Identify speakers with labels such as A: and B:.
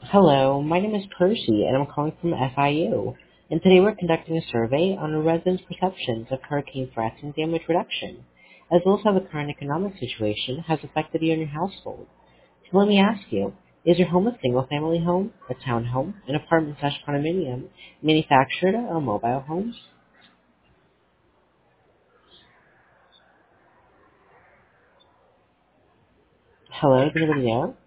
A: Hello, my name is Percy, and I'm calling from FIU. And today we're conducting a survey on the residents' perceptions of hurricane threats and damage reduction, as well as how the current economic situation has affected you and your household. So let me ask you, is your home a single-family home, a townhome, an apartment/condominium, manufactured, or a mobile home? Hello, is anybody there?